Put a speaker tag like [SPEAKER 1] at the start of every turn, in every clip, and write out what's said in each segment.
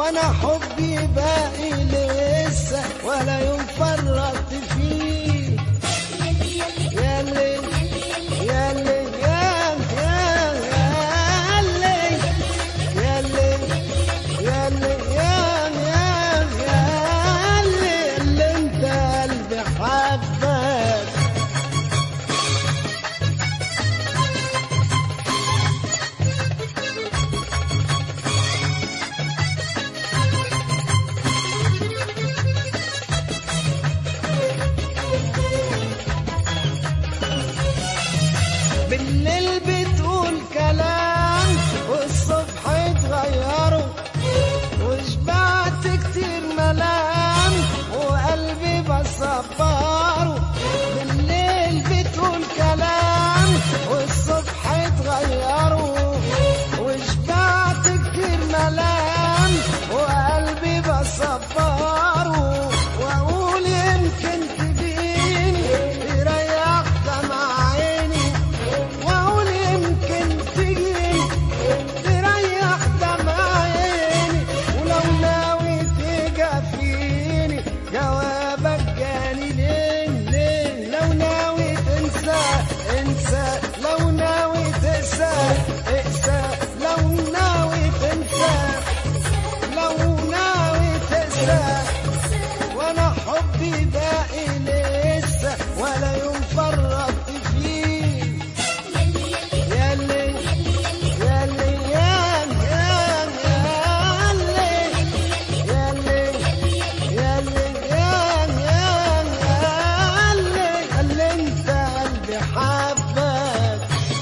[SPEAKER 1] وانا حبي باقي لسه ولا يوم فرطت فيه. ياللي ياللي بالليل بتقول كلام والصبح تغيره، وشبعت كتير ملام وقلبي بصبره. بالليل بتقول كلام والصبح تغيره، وشبعت كتير ملام وقلبي بصبره. واقول يمكن تجيني تريح دمع عيني، واقول يمكن تجيني تريح دمع عيني. ولو ناوي تجافيني جوابك جاني ليه ليه. لو ناوي تنسى انسى، لو ناوي تنسى اقسى، لو ناوي تنسى، لو ناوي تنسى. وانا حبي باقي لسه ولا يوم فرطت فيه. ياللي ياللي ياللي انت قلبي حبك.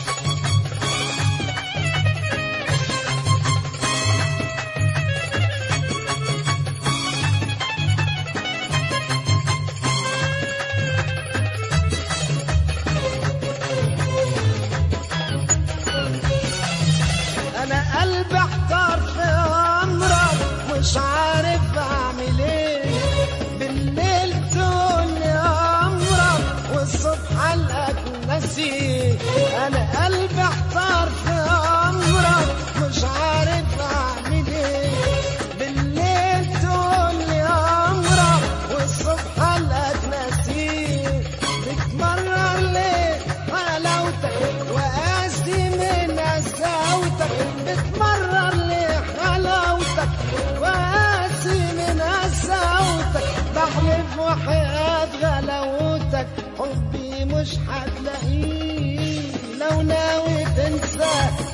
[SPEAKER 1] انا قلبي احتار في امرك مش عارف اعمل ايه. بالليل تقول لي امرك والصبح القاك نسيه. انا قلبي احتار في امرك مش عارف اعمل ايه. بالليل تقول لي امرك والصبح القاك نسيه. بتمرر ليه حلاوتك وقاسي من قساوتك، بتمرر ليه حلاوتك وقاسي من قساوتك. بحلف وحياة غلاوتك حبي مش هتلاقيه. لو ناوي تنسى